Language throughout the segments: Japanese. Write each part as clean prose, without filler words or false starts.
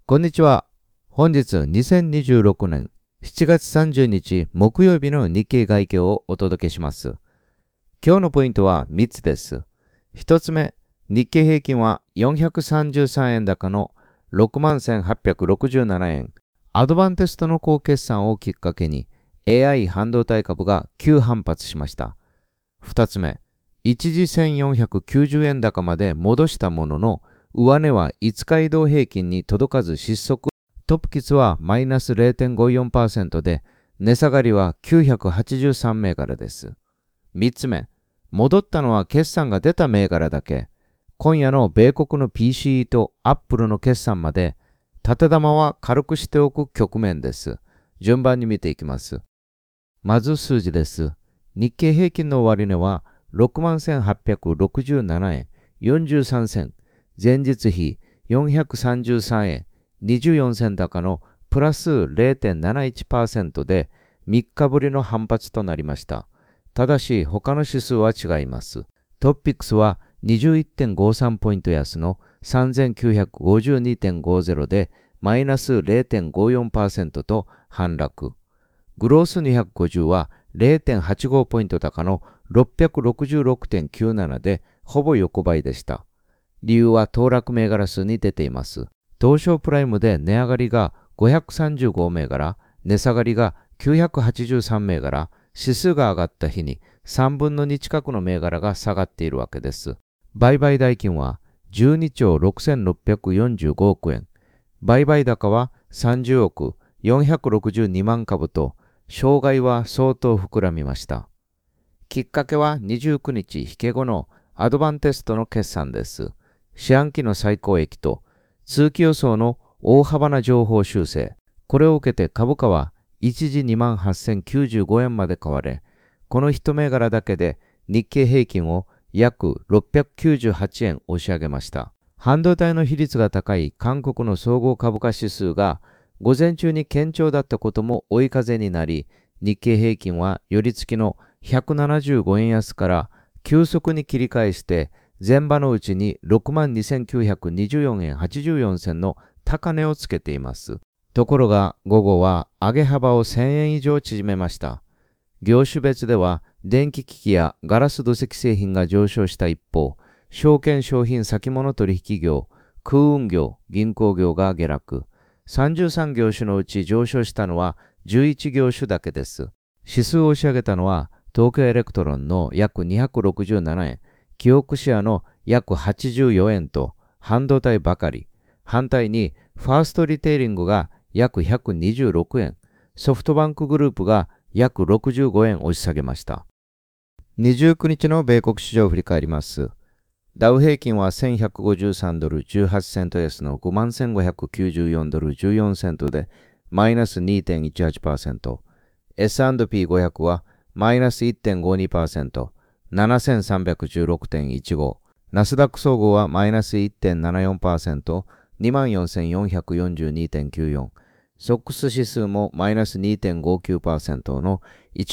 こんにちは。本日2026年7月30日木曜日の日経概況をお届けします。今日のポイントは3つです。1つ目、日経平均は433円高の 61,867 円。アドバンテストの高決算をきっかけに AI 半導体株が急反発しました。2つ目、一時1490円高まで戻したものの、上値は5日移動平均に届かず失速。トップキツはマイナス 0.54% で、値下がりは983銘柄です。3つ目、戻ったのは決算が出た銘柄だけ。今夜の米国の PCE とアップルの決算まで、縦玉は軽くしておく局面です。順番に見ていきます。まず数字です。日経平均の終値は 61,867 円43銭。前日比433円24銭高のプラス 0.71% で3日ぶりの反発となりました。ただし他の指数は違います。トピックスは 21.53 ポイント安の 3952.50 でマイナス 0.54% と反落。グロース250は 0.85 ポイント高の 666.97 でほぼ横ばいでした。理由は騰落銘柄数に出ています。東証プライムで値上がりが535銘柄、値下がりが983銘柄、指数が上がった日に3分の2近くの銘柄が下がっているわけです。売買代金は12兆6645億円。売買高は30億462万株と、障害は相当膨らみました。きっかけは29日引け後のアドバンテストの決算です。四半期の最高益と通期予想の大幅な情報修正。これを受けて株価は一時 28,095 円まで買われ、この一銘柄だけで日経平均を約698円押し上げました。半導体の比率が高い韓国の総合株価指数が午前中に堅調だったことも追い風になり、日経平均は寄り付きの175円安から急速に切り返して前場のうちに 62,924 円84銭の高値をつけています。ところが午後は上げ幅を1000円以上縮めました。業種別では電気機器やガラス土石製品が上昇した一方、証券商品先物取引業、空運業、銀行業が下落。33業種のうち上昇したのは11業種だけです。指数を押し上げたのは東京エレクトロンの約267円、キオクシアの約84円と半導体ばかり。反対にファーストリテイリングが約126円、ソフトバンクグループが約65円押し下げました。29日の米国市場を振り返ります。ダウ平均は1153ドル18セント安の 51,594 ドル14セントでマイナス 2.18%。S&P500 はマイナス 1.52%。7316.15。ナスダック総合はマイナス 1.74%、24,442.94。ソックス指数もマイナス 2.59% の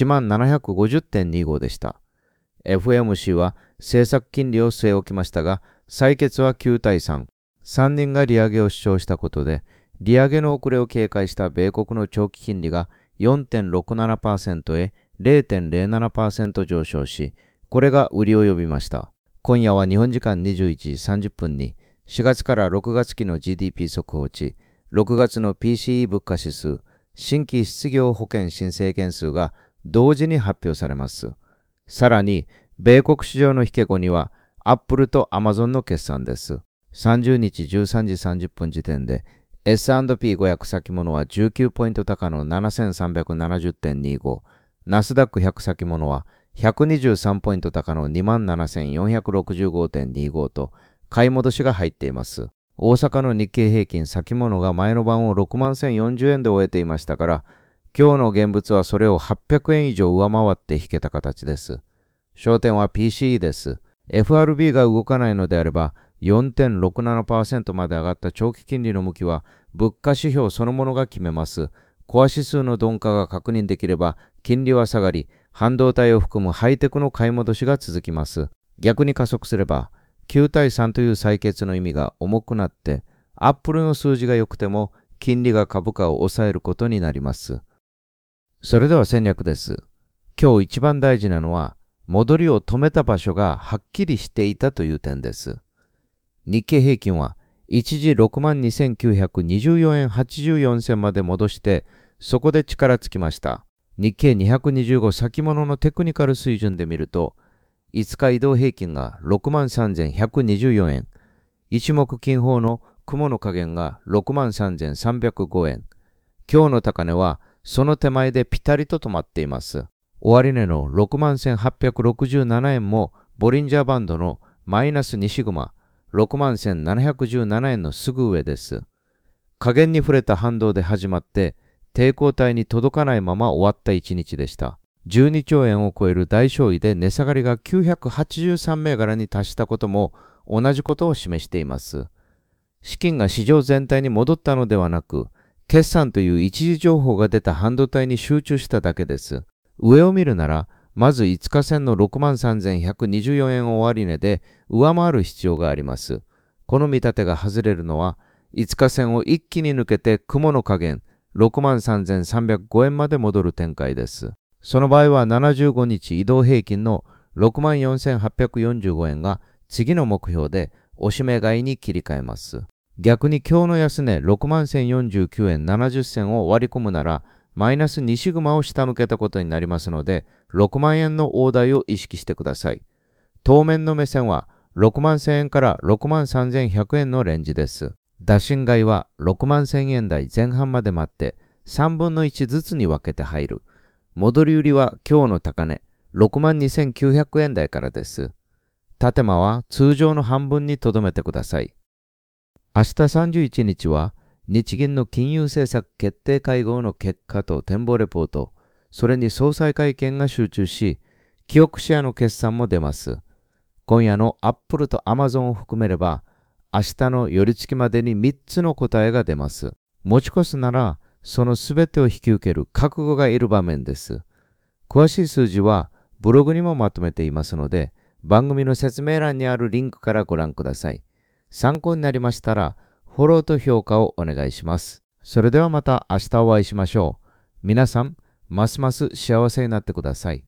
1750.25 でした。FMC は政策金利を据え置きましたが、採決は9対3。3人が利上げを主張したことで、利上げの遅れを警戒した米国の長期金利が 4.67% へ 0.07% 上昇し、これが売りを呼びました。今夜は日本時間21時30分に4月から6月期の GDP 速報値、6月の PCE 物価指数、新規失業保険申請件数が同時に発表されます。さらに、米国市場の引け後にはアップルとアマゾンの決算です。30日13時30分時点で S&P500 先物は19ポイント高の 7370.25、ナスダック100先物は123ポイント高の 27,465.25 と買い戻しが入っています。大阪の日経平均先物が前の晩を 61,040 円で終えていましたから、今日の現物はそれを800円以上上回って引けた形です。焦点は PCE です。FRB が動かないのであれば 4.67% まで上がった長期金利の向きは物価指標そのものが決めます。コア指数の鈍化が確認できれば金利は下がり、半導体を含むハイテクの買い戻しが続きます。逆に加速すれば9対3という採決の意味が重くなってアップルの数字が良くても金利が株価を抑えることになります。それでは戦略です。今日一番大事なのは、戻りを止めた場所がはっきりしていたという点です。日経平均は一時62,924円84銭まで戻して、そこで力つきました。日経225先物のテクニカル水準で見ると、5日移動平均が63,124円、一目金法の雲の加減が63,305円、今日の高値はその手前でピタリと止まっています。終値の61,867円もボリンジャーバンドのマイナス2シグマ61,717円のすぐ上です。下限に触れた反動で始まって抵抗体に届かないまま終わった一日でした。12兆円を超える大勝利で値下がりが983銘柄に達したことも同じことを示しています。資金が市場全体に戻ったのではなく、決算という一時情報が出た半導体に集中しただけです。上を見るなら、まず5日線の63,124円終値で上回る必要があります。この見立てが外れるのは、5日線を一気に抜けて雲の加減63,305円まで戻る展開です。その場合は75日移動平均の64,845円が次の目標で押し目買いに切り替えます。逆に今日の安値61,049円70銭を割り込むなら、マイナス2シグマを下向けたことになりますので、6万円の大台を意識してください。当面の目線は6万1000円から6万3100円のレンジです。打診買いは6万1000円台前半まで待って3分の1ずつに分けて入る。戻り売りは今日の高値6万2900円台からです。縦間は通常の半分にとどめてください。明日31日は日銀の金融政策決定会合の結果と展望レポート、それに総裁会見が集中し、キオクシアの決算も出ます。今夜のアップルとアマゾンを含めれば、明日の寄り付きまでに3つの答えが出ます。持ち越すなら、そのすべてを引き受ける覚悟がいる場面です。詳しい数字はブログにもまとめていますので、番組の説明欄にあるリンクからご覧ください。参考になりましたら、フォローと評価をお願いします。それではまた明日お会いしましょう。皆さん、ますます幸せになってください。